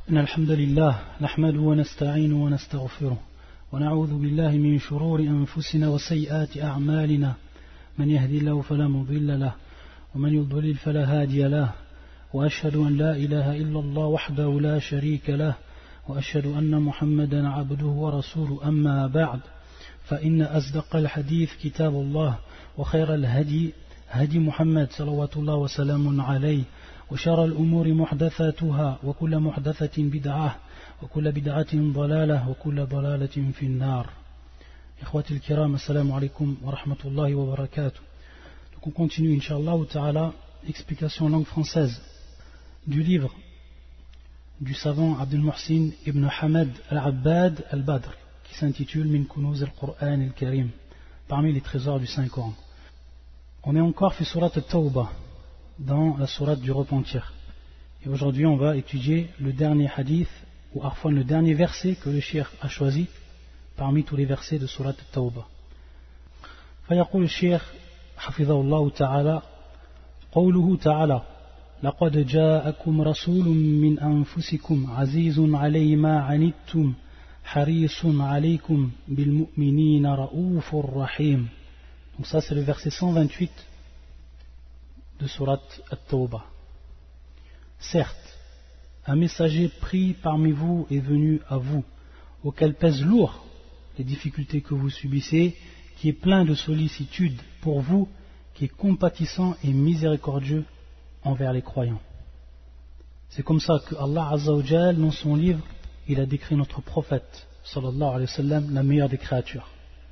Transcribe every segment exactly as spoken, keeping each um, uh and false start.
إن الحمد لله نحمده ونستعينه ونستغفره ونعوذ بالله من شرور أنفسنا وسيئات أعمالنا من يهدي الله فلا مضل له ومن يضلل فلا هادي له وأشهد أن لا إله إلا الله وحده لا شريك له وأشهد أن محمدا عبده ورسوله أما بعد فإن أصدق الحديث كتاب الله وخير الهدي هدي محمد صلوات الله وسلام عليه وشر الأمور محدثاتها وكل محدثة بدعة وكل بدعة ضلالة وكل ضلالة في النار. إخواتي الكرام, assalamu alaikum wa rahmatullahi wa barakatuh. Donc on continue, Inch'Allah ta'ala, explication langue française du livre du savant Abdul Muhsin ibn Hamad al-Abbad al-Badr qui s'intitule Min Kunuz al-Qur'an al-Karim, parmi les trésors du Saint-Coran. On est encore fait surat al-Tawbah, dans la sourate du repentir. Et aujourd'hui on va étudier le dernier hadith, ou parfois le dernier verset que le cheikh a choisi parmi tous les versets de sourate al-Tawbah. فيقول الشيخ حفظه الله تعالى قوله تعالى لقد جاءكم رسول من أنفسكم عزيز علي ما عنتم حريص عليكم بالمؤمنين رؤوف رحيم. Donc ça c'est le verset cent vingt-huit de sourate At-Tawbah. Certes, un messager pris parmi vous est venu à vous, auquel pèsent lourd les difficultés que vous subissez, qui est plein de sollicitude pour vous, qui est compatissant et miséricordieux envers les croyants. C'est comme ça que Allah Azza wa Jal, dans son livre, il a décrit notre prophète sallallahu alayhi wa sallam, la meilleure des créatures.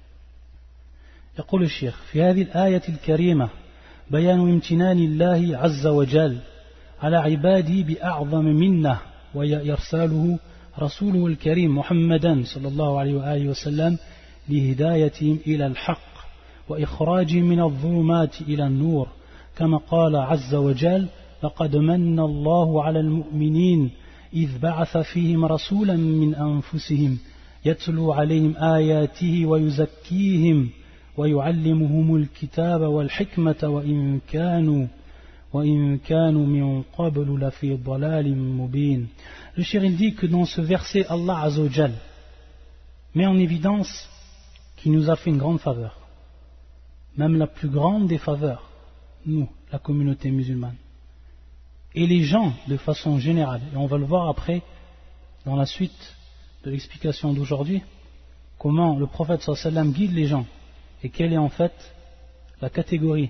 يقول الشيخ في هذه الآية الكريمة بيان امتنان الله عز وجل على عباده بأعظم منه ويرساله رسوله الكريم محمدا صلى الله عليه وآله وسلم لهدايتهم إلى الحق وإخراجهم من الظلمات إلى النور كما قال عز وجل لقد من الله على المؤمنين إذ بعث فيهم رسولا من أنفسهم يتلو عليهم آياته ويزكيهم ويعلمهم الكتاب والحكمة وإن كانوا وإن كانوا من قبل لفي ضلال مبين. Le cheikh dit que dans ce verset, Allah Azza wa Jal met en évidence qu'il nous a fait une grande faveur, même la plus grande des faveurs, nous, la communauté musulmane, et les gens de façon générale. Et on va le voir après, dans la suite de l'explication d'aujourd'hui, comment le prophète sallallahu alayhi wa sallam guide les gens et quelle est en fait la catégorie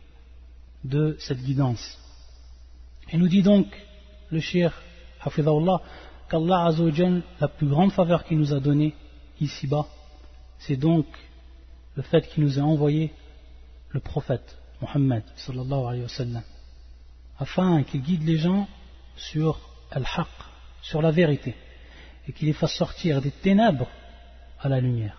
de cette guidance. Il nous dit donc, le cheikh Hafidahullah, qu'Allah Azza wa Jal, la plus grande faveur qu'il nous a donnée ici-bas, c'est donc le fait qu'il nous a envoyé le prophète Muhammad sallallahu alayhi wa sallam, afin qu'il guide les gens sur al-haq, sur la vérité, et qu'il les fasse sortir des ténèbres à la lumière.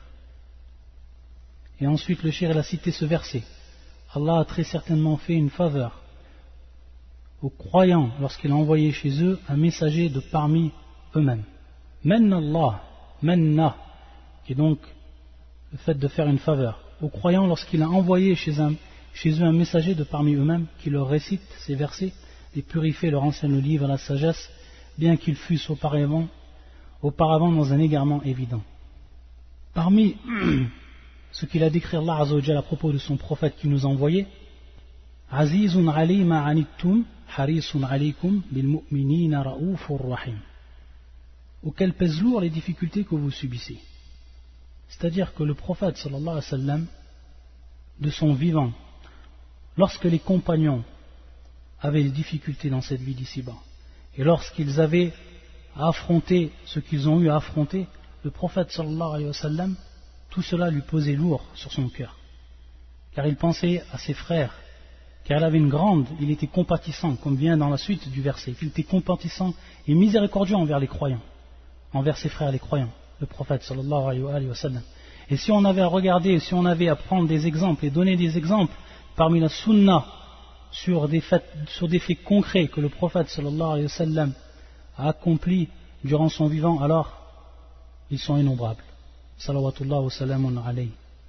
Et ensuite le cheikh a cité ce verset. Allah a très certainement fait une faveur aux croyants lorsqu'il a envoyé chez eux un messager de parmi eux-mêmes. Manna Allah, manna, qui est donc le fait de faire une faveur aux croyants lorsqu'il a envoyé chez, un, chez eux un messager de parmi eux-mêmes qui leur récite ces versets, les purifie, leur enseigne le livre, la sagesse, bien qu'ils fussent auparavant, auparavant dans un égarement évident. Parmi ce qu'il a décrit Allah Azza wa Jal à propos de son prophète qui nous a envoyé, Azizun ali ma anittum harisun alaykum bil mu'minina raoufur rahim, auquel pèsent lourd les difficultés que vous subissez. C'est-à-dire que le prophète sallallahu alayhi wa sallam, de son vivant, lorsque les compagnons avaient des difficultés dans cette vie d'ici-bas, et lorsqu'ils avaient à affronter ce qu'ils ont eu à affronter, le prophète sallallahu alayhi wa sallam, tout cela lui pesait lourd sur son cœur, car il pensait à ses frères, car il avait une grande, il était compatissant, comme vient dans la suite du verset, qu'il était compatissant et miséricordieux envers les croyants, envers ses frères les croyants, le prophète sallallahu alayhi wa sallam. Et si on avait à regarder, si on avait à prendre des exemples et donner des exemples parmi la sunna sur des faits, sur des faits concrets que le prophète sallallahu alayhi wa sallam a accomplis durant son vivant, alors ils sont innombrables. Salawatullah wa salamun alayhi.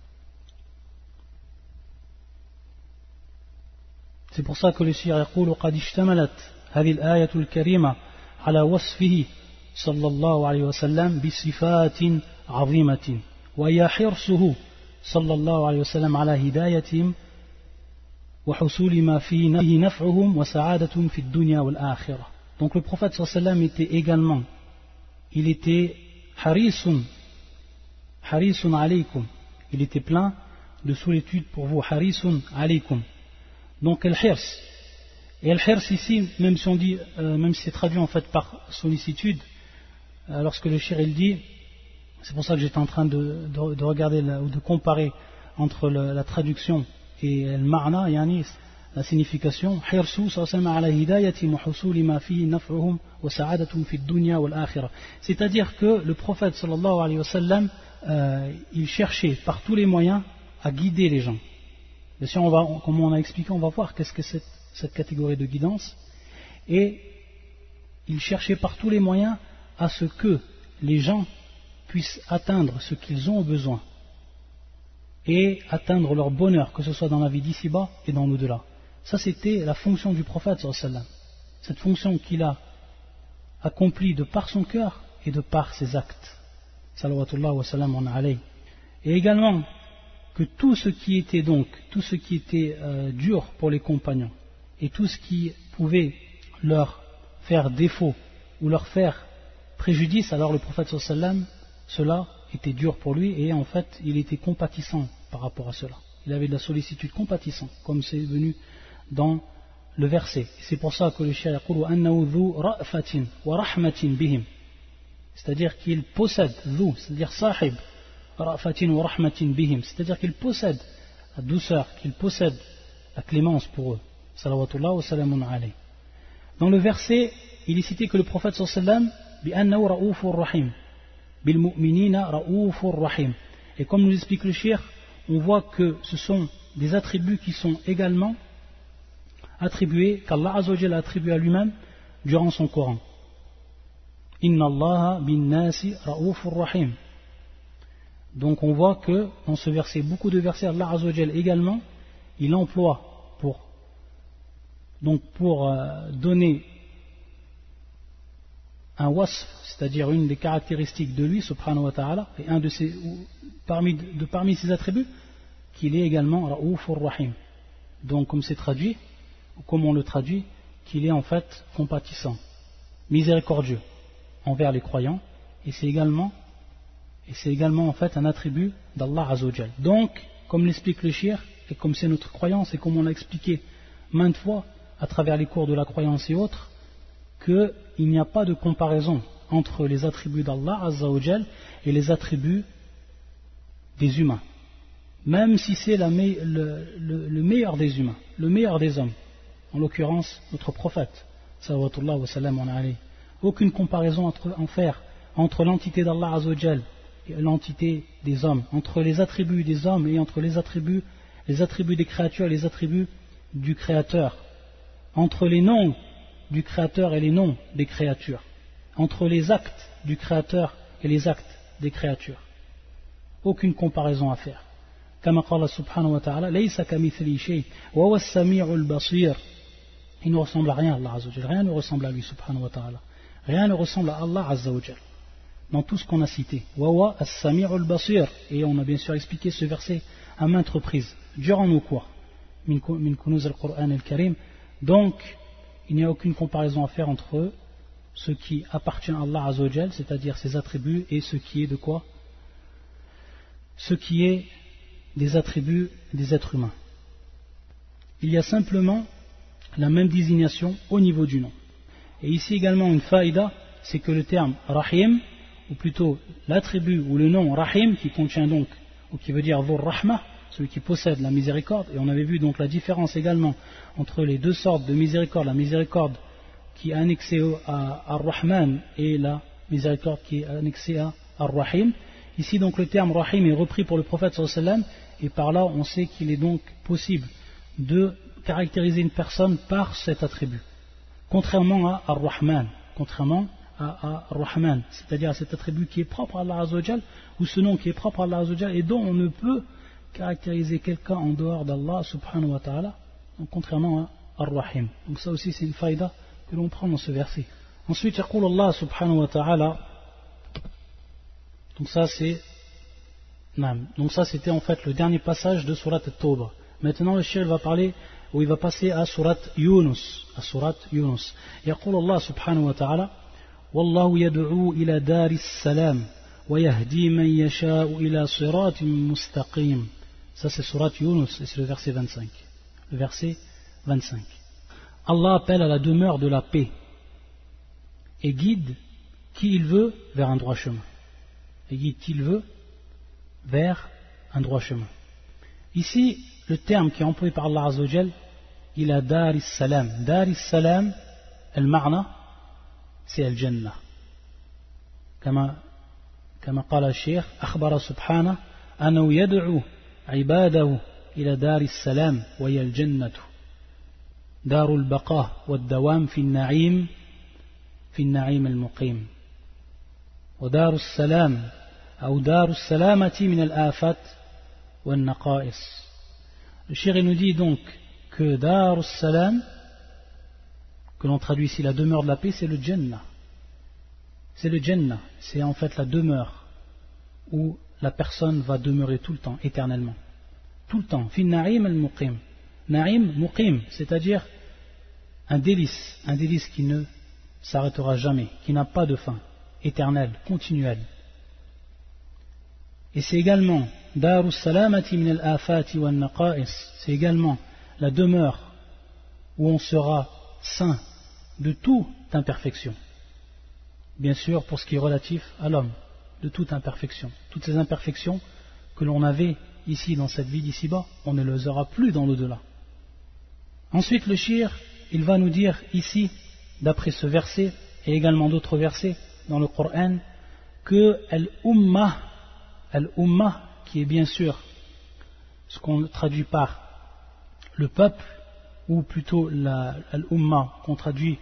C'est pour ça que le cheikh يقول قد اشتملت هذه الآية الكريمة على وصفه صلى الله عليه وسلم بصفات عظيمة وهي حرصه صلى الله عليه وسلم على هدايتهم وحصول ما فيه نفعهم وسعادتهم في الدنيا والآخرة. Donc le prophète صلى الله عليه وسلم était également, il était harisun, harisun alaykum, il était plein de solitude pour vous, harisun alaykum. Donc al-hirs, et al-hirs ici, même si on dit, euh, même si c'est traduit en fait par sollicitude, euh, lorsque le shir il dit, c'est pour ça que j'étais en train de, de, de regarder la, ou de comparer entre le, la traduction et le ma'na, yani la signification, c'est-à-dire que le prophète sallallahu alayhi wa sallam, euh, il cherchait par tous les moyens à guider les gens. Mais si on va, comme on a expliqué, on va voir qu'est-ce que c'est cette catégorie de guidance, et il cherchait par tous les moyens à ce que les gens puissent atteindre ce qu'ils ont besoin et atteindre leur bonheur, que ce soit dans la vie d'ici-bas et dans l'au-delà. Ça, c'était la fonction du prophète sallallahu alayhi wa sallam, cette fonction qu'il a accomplie de par son cœur et de par ses actes, salawatullah wa salam alayhi. Et également que tout ce qui était donc tout ce qui était euh, dur pour les compagnons et tout ce qui pouvait leur faire défaut ou leur faire préjudice, alors le prophète sallallahu alayhi wa sallam, cela était dur pour lui, et en fait il était compatissant par rapport à cela. Il avait de la sollicitude, compatissant, comme c'est venu dans le verset. C'est pour ça que le shir yaqul wa annahu dhu ra'fatin wa rahmatin bihim, c'est-à-dire qu'il possède, dhu, c'est-à-dire sahib, ra'fatin wa rahmatin bihim, c'est-à-dire qu'il possède la douceur, qu'il possède la clémence pour eux. Salawatullah wa salamun alayhi. Dans le verset, il est cité que le prophète sallallahu alayhi wa sallam bi annahu ra'ufur rahim, bil mu'minina ra'ufur rahim. Et comme nous explique le shir, on voit que ce sont des attributs qui sont également attribués, qu'Allah Azza wa Jalla a attribué à lui-même durant son Coran. Inna Allaha bin nasi ra'ufur rahim. Donc on voit que dans ce verset, beaucoup de versets, Allah Azza wa Jalla également, il emploie pour, donc pour euh, donner un wasf, c'est-à-dire une des caractéristiques de lui, subhanahu wa ta'ala, et un de ses, parmi, de, parmi ses attributs, qu'il est également Ra'ufur Rahim. Donc, comme c'est traduit, ou comme on le traduit, qu'il est en fait compatissant, miséricordieux envers les croyants, et c'est également, et c'est également en fait un attribut d'Allah Azza wa Jal. Donc, comme l'explique le shir, et comme c'est notre croyance, et comme on l'a expliqué maintes fois à travers les cours de la croyance et autres, qu'il n'y a pas de comparaison entre les attributs d'Allah Azza wa Jal et les attributs des humains, même si c'est la me- le, le, le meilleur des humains, le meilleur des hommes, en l'occurrence notre prophète salawatullah wa salam alayhi. Aucune comparaison entre, en faire entre l'entité d'Allah Azza wa Jal et l'entité des hommes, entre les attributs des hommes et entre les attributs, les attributs des créatures et les attributs du Créateur, entre les noms du Créateur et les noms des créatures, entre les actes du Créateur et les actes des créatures. Aucune comparaison à faire. Comme Allah subhanahu wa ta'ala, laysa kamithlihi shay wa huwa as-sami'ul basir. Il ne ressemble à rien à Allah Azza wa Jalla, rien ne ressemble à lui subhanahu wa ta'ala. Rien ne ressemble à Allah Azza wa Jalla dans tout ce qu'on a cité. Wa huwa as-sami'ul basir. Et on a bien sûr expliqué ce verset à maintes reprises durant nos cours. Min kunuz al-Qur'an al-Karim. Donc, il n'y a aucune comparaison à faire entre ce qui appartient à Allah Azza wa Jal, c'est-à-dire ses attributs, et ce qui est de quoi? Ce qui est des attributs des êtres humains. Il y a simplement la même désignation au niveau du nom. Et ici également une faïda, c'est que le terme Rahim, ou plutôt l'attribut ou le nom Rahim, qui contient donc, ou qui veut dire Dhur Rahmah, celui qui possède la miséricorde, et on avait vu donc la différence également entre les deux sortes de miséricorde, la miséricorde qui est annexée à Ar-Rahman et la miséricorde qui est annexée à Ar-Rahim. Ici donc le terme Rahim est repris pour le prophète sallallahu alayhi wa sallam, et par là on sait qu'il est donc possible de caractériser une personne par cet attribut, contrairement à Ar-Rahman, contrairement à Ar-Rahman, c'est-à-dire à cet attribut qui est propre à Allah Azza wa Jal, ou ce nom qui est propre à Allah Azza wa Jal, et dont on ne peut caractériser quelqu'un en dehors d'Allah subhanahu wa ta'ala, contrairement à Ar-Rahim. Donc ça aussi c'est une faïda que l'on prend dans ce verset. Ensuite, يقول الله سبحانه وتعالى, donc ça c'est, non, donc ça c'était en fait le dernier passage de Surat At-Tawbah. Maintenant le cheikh va parler, ou il va passer à Surat Yunus, à Surat Yunus. يقول الله سبحانه وتعالى, والله يدعو إلى دار السلام ويهدي من يشاء إلى صراط مستقيم. Ça c'est Surat Yunus et c'est le verset vingt-cinq. Le verset vingt-cinq. Allah appelle à la demeure de la paix et guide qui il veut vers un droit chemin. Et guide qui il veut vers un droit chemin. Ici, le terme qui est employé par Allah Azza wa Jal, il a Dar is-Salam. Dar is-Salam, al-Ma'na, c'est al-Jannah. كما كما قال الشيخ أخبر سبحانه أنه يدعو عباده إلى دار السلام وهي الجنة دار البقاء والدوام في النعيم في النعيم المقيم ودار السلام أو دار السلامة من الآفات والنقائص. Le cheikh nous dit donc que Dar al-Salam, que l'on traduit ici la demeure de la paix, c'est le Jannah. C'est le Jannah, c'est en fait la demeure où la personne va demeurer tout le temps, éternellement. Tout le temps. Fin na'im al-muqim. Na'im muqim, c'est-à-dire un délice, un délice qui ne s'arrêtera jamais, qui n'a pas de fin, éternel, continuel. Et c'est également Daru salamati min al-afati wa naqa'is, c'est également la demeure où on sera saint de toute imperfection. Bien sûr, pour ce qui est relatif à l'homme, de toute imperfection. Toutes ces imperfections que l'on avait ici dans cette vie d'ici-bas, on ne les aura plus dans l'au-delà. Ensuite, le shir, il va nous dire ici, d'après ce verset, et également d'autres versets dans le Coran, que al-Ummah, al-Ummah, qui est bien sûr ce qu'on traduit par le peuple, ou plutôt la, al-Ummah, qu'on traduit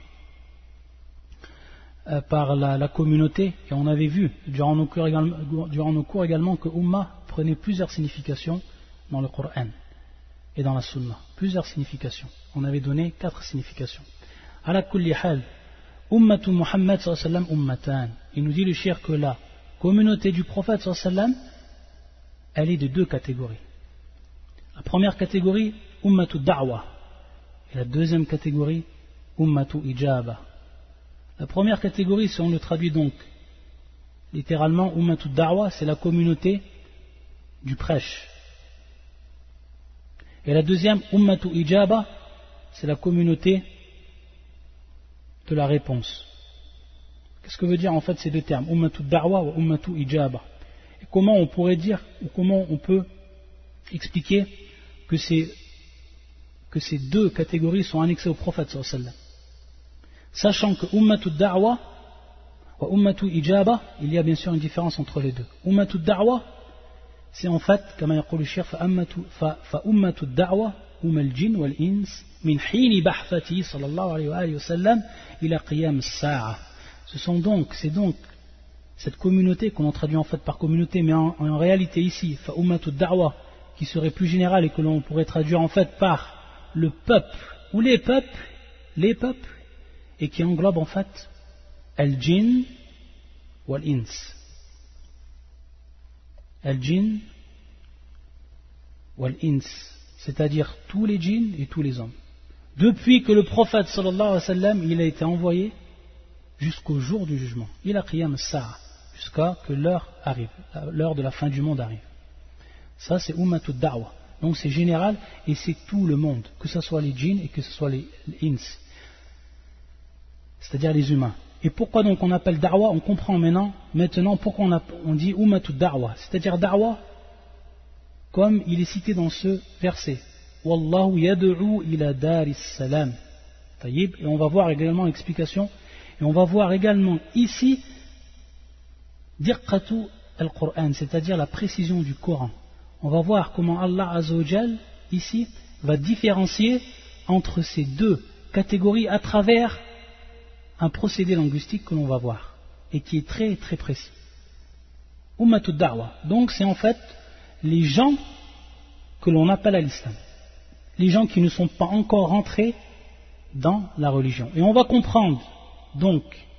euh, par la, la communauté, et on avait vu durant nos cours également, durant nos cours également que Ummah prenait plusieurs significations dans le Coran et dans la Sunna, plusieurs significations. On avait donné quatre significations. Ala kulli hal, Ummatu Muhammad sallallahu alayhi wa sallam ummatan. Il nous dit le shir que la communauté du prophète sallallahu alayhi wa sallam, elle est de deux catégories. La première catégorie, Ummatu Da'wa, et la deuxième catégorie, Ummatu Ijaba. La première catégorie, si on le traduit donc littéralement, Ummatu Da'wa, c'est la communauté du prêche. Et la deuxième, Ummatu Ijaba, c'est la communauté de la réponse. Qu'est-ce que veut dire en fait ces deux termes, Ummatu Da'wa ou Ummatu Ijaba? Et comment on pourrait dire, ou comment on peut expliquer que ces, que ces deux catégories sont annexées au prophète sallallahu alayhi wa sallam, sachant que Ummatu Da'wa ou Ummatu Ijaba, il y a bien sûr une différence entre les deux. Ummatu Da'wa, c'est en fait, comme yaqul le cheikh, fa Ummatu Da'wa hum al-jinn wal-ins min hini bahthati sallallahu alayhi wa sallam ila qiyam as-sa'a. Ce sont donc, c'est donc cette communauté qu'on traduit en fait par communauté, mais en, en réalité ici, fa Ummatu Da'wa, qui serait plus général et que l'on pourrait traduire en fait par le peuple ou les peuples, les peuples, et qui englobe en fait al-jinn wal-ins. Al-jinn wal-ins, c'est-à-dire tous les djinns et tous les hommes. Depuis que le prophète sallallahu alayhi wa sallam, il a été envoyé jusqu'au jour du jugement, il a qiyam as-sa'a, jusqu'à que l'heure arrive, l'heure de la fin du monde arrive. Ça c'est Ummatu Da'wa, donc c'est général et c'est tout le monde, que ce soit les djinns et que ce soit les, les ins, c'est-à-dire les humains. Et pourquoi donc on appelle Da'wa? On comprend maintenant, maintenant pourquoi on, a, on dit Ummatu Da'wa, c'est-à-dire Da'wa comme il est cité dans ce verset, Wallahu yad'u ila daris salam. Et on va voir également l'explication, et on va voir également ici Diqqatu al-Qur'an, c'est-à-dire la précision du Coran. On va voir comment Allah Azza wa Jal ici va différencier entre ces deux catégories à travers un procédé linguistique que l'on va voir et qui est très très précis. Ummatu Da'wa, donc c'est en fait les gens que l'on appelle à l'islam, les gens qui ne sont pas encore rentrés dans la religion. Et on va comprendre donc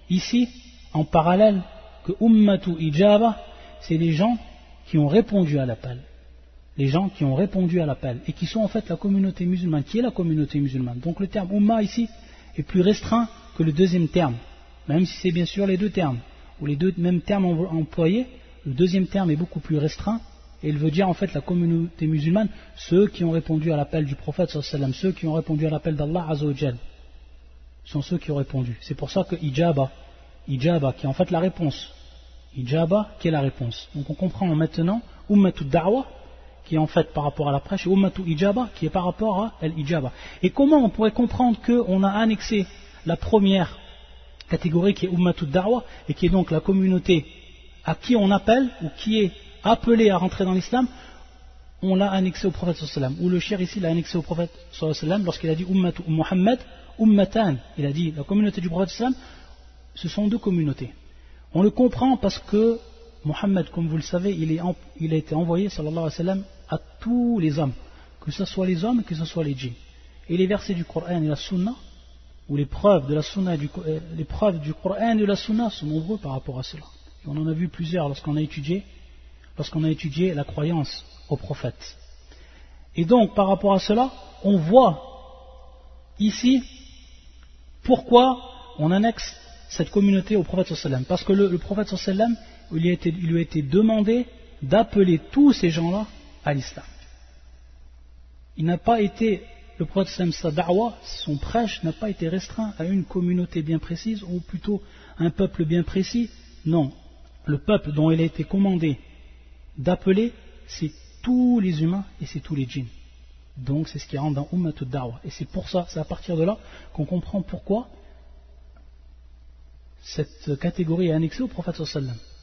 ici en parallèle que Ummatu Ijaba, c'est les gens qui ont répondu à l'appel. Les gens qui ont répondu à l'appel et qui sont en fait la communauté musulmane. Qui est la communauté musulmane? Donc le terme Ummah ici est plus restreint que le deuxième terme, même si c'est bien sûr les deux termes, ou les deux mêmes termes employés. Le deuxième terme est beaucoup plus restreint et il veut dire en fait la communauté musulmane, ceux qui ont répondu à l'appel du prophète sallallahu alayhi wa sallam, ceux qui ont répondu à l'appel d'Allah azza wa jal, sont ceux qui ont répondu. C'est pour ça que Ijaba, Ijaba qui est en fait la réponse, Ijaba qui est la réponse. Donc on comprend maintenant Ummatu Da'wa qui est en fait par rapport à la prêche, et Ummatu Ijaba qui est par rapport à Al-Ijaba. Et comment on pourrait comprendre qu'on a annexé la première catégorie qui est Ummatu Da'wa et qui est donc la communauté à qui on appelle ou qui est appelé à rentrer dans l'islam, on l'a annexé au prophète sallallahu alayhi wa sallam, ou le shir ici l'a annexé au prophète sallallahu alayhi wa sallam lorsqu'il a dit Ummatu Muhammad, Ummatan, il a dit la communauté du prophète sallallahu alayhi wa sallam, ce sont deux communautés. On le comprend parce que Muhammad, comme vous le savez, il, est, il a été envoyé sallallahu alayhi wa sallam à tous les hommes, que ce soit les hommes, que ce soit les djinns. Et les versets du Coran et la Sunna, ou les preuves de la Sunna et du, euh, les preuves du Coran et de la Sunna sont nombreux par rapport à cela. Et on en a vu plusieurs lorsqu'on a étudié, lorsqu'on a étudié la croyance au prophète. Et donc, par rapport à cela, on voit ici pourquoi on annexe cette communauté au prophète sallallahu alayhi wa sallam. Parce que le, le prophète sallallahu alayhi wa sallam, il lui a été, il lui a été demandé d'appeler tous ces gens-là à l'islam. Il n'a pas été, le prophète sallallahu alayhi wa sallam, sa da'wa, son prêche n'a pas été restreint à une communauté bien précise, ou plutôt un peuple bien précis. Non, le peuple dont il a été commandé d'appeler, c'est tous les humains et c'est tous les djinns. Donc c'est ce qui rentre dans Ummatu Da'wa. Et c'est pour ça, c'est à partir de là qu'on comprend pourquoi cette catégorie est annexée au prophète sallallahu alayhi wa sallam.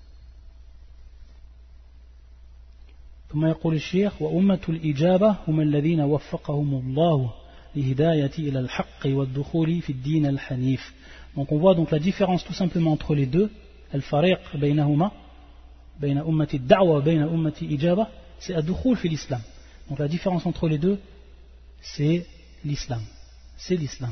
ثم يقول الشيخ وأمة الإجابة هم الذين وفقهم الله لهداية إلى الحق والدخول في الدين الحنيف. Donc on voit donc la différence tout simplement entre les deux, الفريق بينهما بين أمة الدعوة وبين أمة الإجابة, c'est الدخول في l'islam. Donc la différence entre les deux, c'est l'islam. C'est l'islam.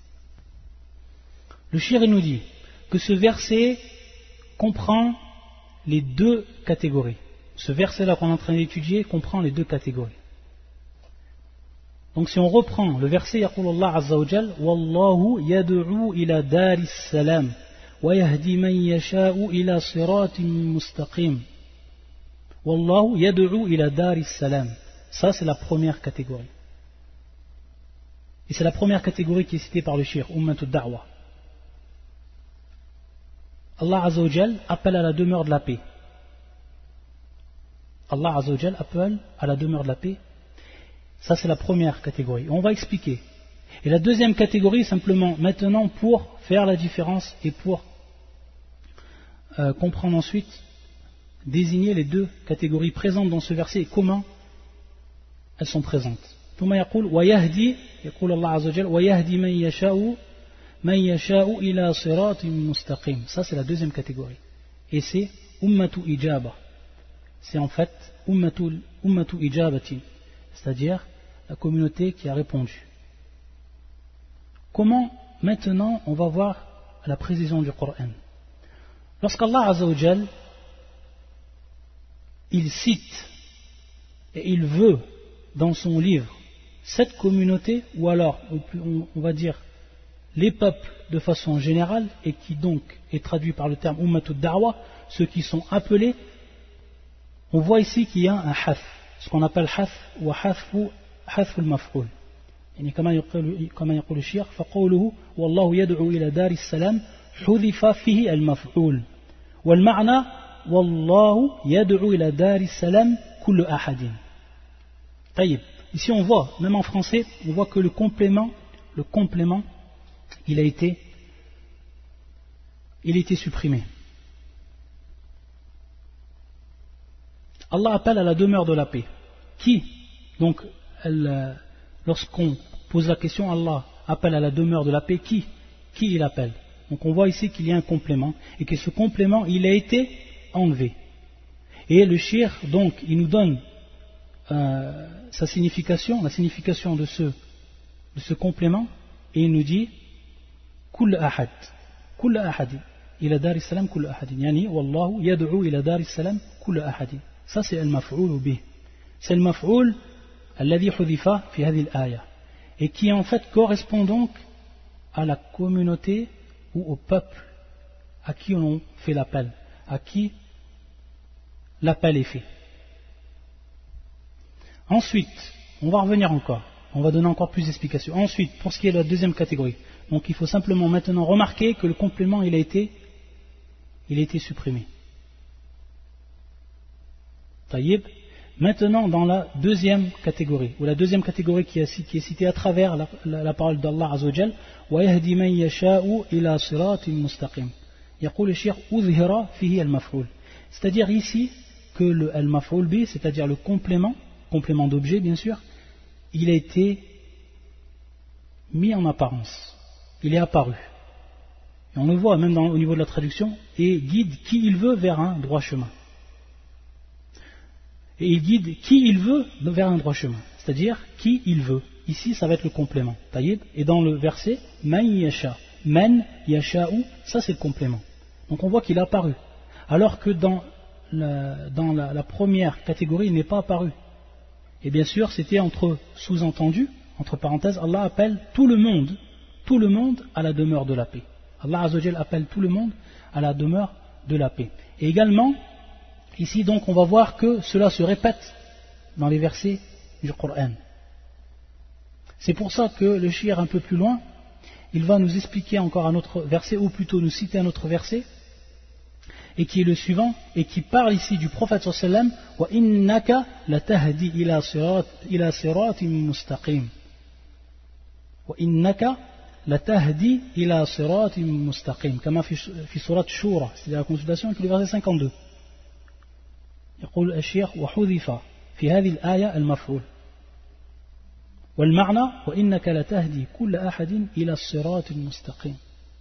Le shir nous dit que ce verset comprend les deux catégories. Ce verset-là qu'on est en train d'étudier comprend les deux catégories. Donc si on reprend le verset, يقول الله عز وجل والله يدعو إلى دار السلام ويهدي من يشاء إلى صراط مستقيم. والله يدعو إلى دار السلام. Ça c'est la première catégorie. Et c'est la première catégorie qui est citée par le shir, Ummatu Da'wa. Allah Azza wa Jal appelle à la demeure de la paix. Allah Azza wa Jal appelle à la demeure de la paix. Ça c'est la première catégorie. On va expliquer. Et la deuxième catégorie, simplement maintenant pour faire la différence et pour euh, comprendre ensuite, désigner les deux catégories présentes dans ce verset et comment elles sont présentes. ثم يقول ويهدي يقول الله عز وجل ويهدي من يشاء من يشاء إلى صراط مستقيم. Ça c'est la deuxième catégorie. Et c'est Ummatu Ijaba. C'est en fait Ummatu, ummatu Ijabatin, c'est-à-dire la communauté qui a répondu. Comment maintenant on va voir la précision du Coran. Lorsqu'Allah Azza wa Jal il cite et il veut dans son livre cette communauté, ou alors on, on va dire les peuples de façon générale, et qui donc est traduit par le terme Ummatu Da'wa, ceux qui sont appelés, on voit ici qu'il y a un haf, ce qu'on appelle haf ou haffu haffu al-maf'ul. يعني كما يقول كما يقول الشيخ فقوله والله يدعو إلى دار السلام حذف فيه المفعول والمعنى والله يدعو إلى دار السلام كل أحد. طيب, ici on voit, même en français, on voit que le complément, le complément, il a été, il a été supprimé. Allah appelle à la demeure de la paix. Qui? Donc, elle, lorsqu'on pose la question, Allah appelle à la demeure de la paix, qui? Qui il appelle? Donc on voit ici qu'il y a un complément, et que ce complément, il a été enlevé. Et le shir, donc, il nous donne euh, sa signification, la signification de ce, de ce complément, et il nous dit Kull ahad. كل أحد إلى دار السلام كل أحد يعني والله يدعو إلى دار السلام كل أحد. Ça c'est المفعول به. C'est le مفعول الذي حذف في هذه الآية et qui en fait correspond donc à la communauté ou au peuple à qui on fait l'appel, à qui l'appel est fait. Ensuite, on va revenir encore, on va donner encore plus d'explications. Ensuite, pour ce qui est de la deuxième catégorie, donc il faut simplement maintenant remarquer que le complément il a été, il a été supprimé. Taïb. Maintenant, dans la deuxième catégorie, ou la deuxième catégorie qui est, qui est citée à travers la, la, la parole d'Allah Azzawajal, وَيَهْدِي مَنْ يَشَاءُ إِلَى صِرَاطٍ مُسْتَقِيمٍ. يقول الشيخ أُظْهِرَ فِيهِ الْمَفْعُولِ. C'est-à-dire ici que le al-maf'ul bi, c'est-à-dire le complément, complément d'objet bien sûr, il a été mis en apparence, il est apparu. Et on le voit même dans, au niveau de la traduction, et guide qui il veut vers un droit chemin. Et il guide qui il veut vers un droit chemin, c'est-à-dire qui il veut. Ici, ça va être le complément. Taïb. Et dans le verset, man yasha, man yasha'u, ça c'est le complément. Donc on voit qu'il est apparu. Alors que dans la, dans la, la première catégorie, il n'est pas apparu. Et bien sûr, c'était entre sous-entendu, entre parenthèses, Allah appelle tout le monde, tout le monde à la demeure de la paix. Allah Azzawajal appelle tout le monde à la demeure de la paix. Et également, ici donc on va voir que cela se répète dans les versets du Coran. C'est pour ça que le shir un peu plus loin, il va nous expliquer encore un autre verset, ou plutôt nous citer un autre verset, et qui est le suivant, et qui parle ici du prophète sallallahu alayhi wa sallam, وَإِنَّكَ لَتَهْدِي إِلَى صِرَاطٍ مُسْتَقِيمٍ وَإِنَّكَ لَتَهْدِي إِلَى صِرَاطٍ مُسْتَقِيمٍ كما في في سورة الشورى, c'est-à-dire la consultation qui est le verset cinquante-deux. يقول الشيخ وحذف في هذه الآية المفعول والمعنى وإنك لتهدي كل أحد إلى الصراط المستقيم.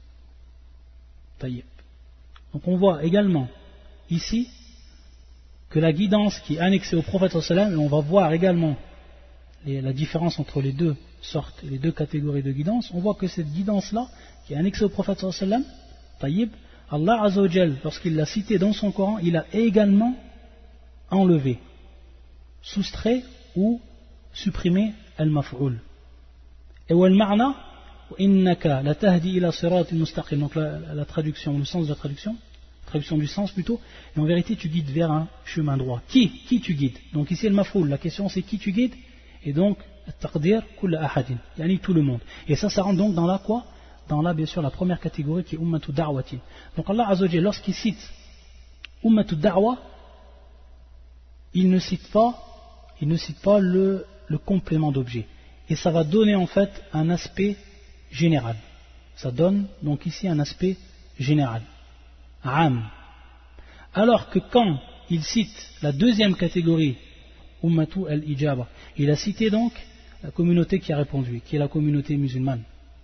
طيب. Donc on voit également ici que la guidance qui est annexée au prophète sallallahu alayhi wa sallam, et on va voir également les, la différence entre les deux sortes, les deux catégories de guidance, on voit que cette guidance-là qui est annexée au prophète sallallahu alayhi wa sallam, taïb, Allah Azzawajal, lorsqu'il l'a cité dans son Coran, il a également enlevé, soustrait ou supprimé al-maf'ul. Et ou al-ma'na, innaka la tahdi ila siratin mustaqim. Donc la, la traduction, le sens de la traduction, traduction du sens plutôt, et en vérité tu guides vers un chemin droit. Qui Qui tu guides? Donc ici al-maf'ul, la question c'est qui tu guides, et donc at-taqdir kull ahadin, yani tout le monde. Et ça, ça rentre donc dans la quoi? Dans la, bien sûr, la première catégorie qui est ummatu da'wati. Donc Allah Azza wa Jalla, lorsqu'il cite ummatu da'wa, il ne cite pas, il ne cite pas le, le complément d'objet. Et ça va donner en fait un aspect général. Ça donne donc ici un aspect général. Am. Alors que quand il cite la deuxième catégorie, ummatu al-ijaba, il a cité donc la communauté qui a répondu, qui est la communauté musulmane.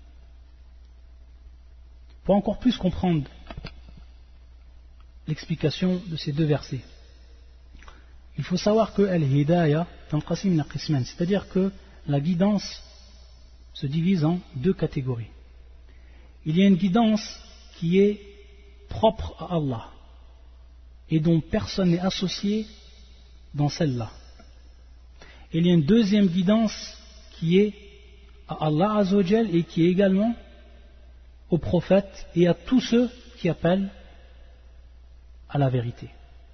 Pour encore plus comprendre l'explication de ces deux versets, il faut savoir que al-hidayah tanqasim min qisman, c'est-à-dire que la guidance se divise en deux catégories. Il y a une guidance qui est propre à Allah et dont personne n'est associé dans celle-là. Et il y a une deuxième guidance qui est à Allah Azza wa Jal et qui est également aux prophètes et à tous ceux qui appellent à la vérité.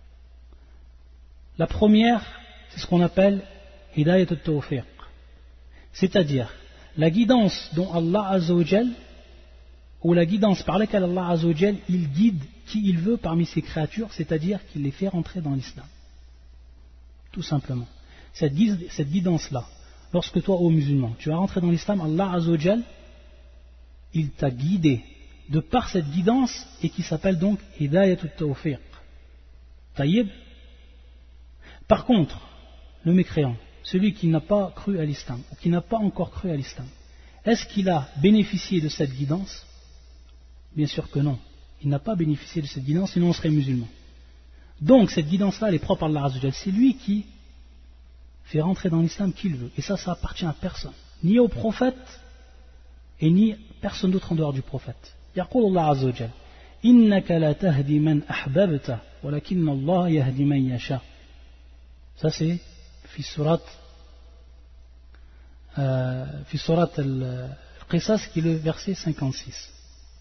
La première, c'est ce qu'on appelle Hidayat al-Tawfiq, c'est-à-dire la guidance dont Allah Azza wa Jal, ou la guidance par laquelle Allah Azza wa Jal, il guide qui il veut parmi ses créatures, c'est-à-dire qu'il les fait rentrer dans l'islam. Tout simplement. Cette, guide, cette guidance-là, lorsque toi, ô musulman, tu vas rentrer dans l'islam, Allah Azza wa Jal, il t'a guidé de par cette guidance et qui s'appelle donc Hidayat al-Tawfiq. Taïb. Par contre, le mécréant, celui qui n'a pas cru à l'islam, ou qui n'a pas encore cru à l'islam, est-ce qu'il a bénéficié de cette guidance? Bien sûr que non. Il n'a pas bénéficié de cette guidance, sinon on serait musulman. Donc cette guidance-là, elle est propre à Allah Azza wa Jal. C'est lui qui fait rentrer dans l'islam qui il veut. Et ça, ça appartient à personne. Ni au prophète, et ni personne d'autre en dehors du prophète. يقول الله عز وجل إنك لا تهدي من أحببت ولكن الله يهدي من يشاء. Ça c'est في سورة في سورة القصص qui est le verset cinquante-six.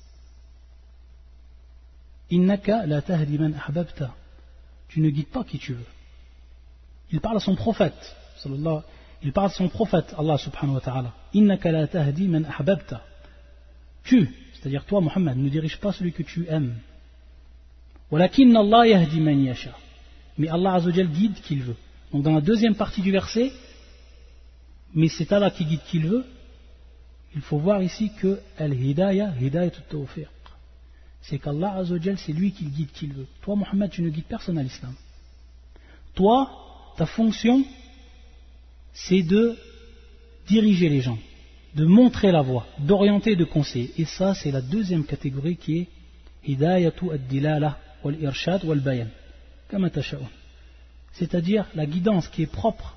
إنك لا تهدي من أحببت. Tu ne guides pas qui tu veux. Il parle à son prophète. Il parle à son prophète, Allah subhanahu wa ta'ala. Innaka la tahdi man ahbabta. Tu, c'est-à-dire toi, Muhammad, ne dirige pas celui que tu aimes. Walakin Allah yahdi man yasha. Mais Allah azza wa jal guide qui il veut. Donc dans la deuxième partie du verset, mais c'est Allah qui guide qui il veut, il faut voir ici que al-hidayah, hidayah tawfiq. C'est qu'Allah azza wa jal, c'est lui qui guide qui il veut. Toi, Muhammad, tu ne guides personne à l'islam. Toi, ta fonction, c'est de diriger les gens, de montrer la voie, d'orienter, de conseiller. Et ça, c'est la deuxième catégorie qui est hidayatu ad-dilala wal-irshad wal-bayan, kama tasha'un. C'est-à-dire la guidance qui est propre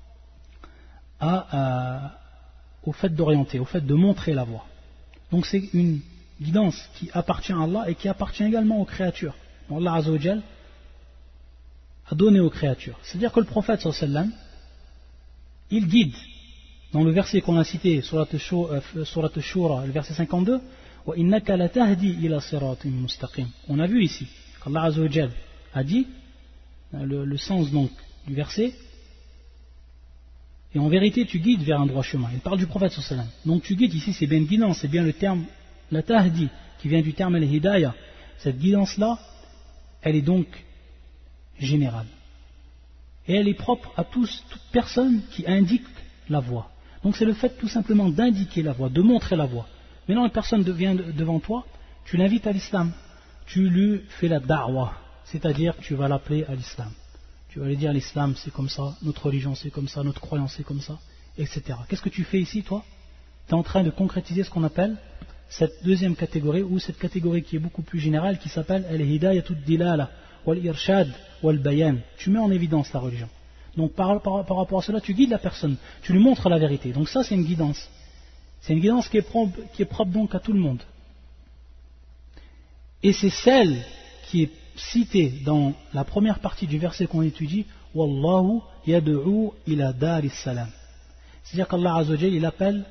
à, à, au fait d'orienter, au fait de montrer la voie. Donc c'est une guidance qui appartient à Allah et qui appartient également aux créatures. Donc Allah Azza wa Jal a donné aux créatures. C'est-à-dire que le prophète sallallahu alayhi wa sallam, il guide. Dans le verset qu'on a cité, Surat Ash-Shura, le verset cinquante-deux, wa innaka la tahdi ila siratin mustaqim. On a vu ici qu'Allah Azza wa Jal a dit le, le sens donc du verset, et en vérité tu guides vers un droit chemin. Il parle du prophète sallallahu alayhi wa sallam. Donc tu guides ici, c'est bien une guidance, c'est bien le terme la tahdi qui vient du terme al-hidayah. Cette guidance là, elle est donc générale. Et elle est propre à tous, toute personne qui indique la voie. Donc c'est le fait tout simplement d'indiquer la voie, de montrer la voie. Maintenant une personne vient devant toi, tu l'invites à l'islam, tu lui fais la da'wah, c'est-à-dire tu vas l'appeler à l'islam. Tu vas lui dire l'islam c'est comme ça, notre religion c'est comme ça, notre croyance c'est comme ça, et cetera. Qu'est-ce que tu fais ici toi? Tu es en train de concrétiser ce qu'on appelle cette deuxième catégorie, ou cette catégorie qui est beaucoup plus générale, qui s'appelle al-hidayatu dilala wal-irshad wal-bayan. Tu mets en évidence la religion. Donc par, par, par rapport à cela, tu guides la personne, tu lui montres la vérité. Donc ça c'est une guidance. C'est une guidance qui est propre, qui est propre donc à tout le monde. Et c'est celle qui est citée dans la première partie du verset qu'on étudie, Wallahu yad'u ila daris salam. C'est-à-dire qu'Allah Azza wa Jal, il appelle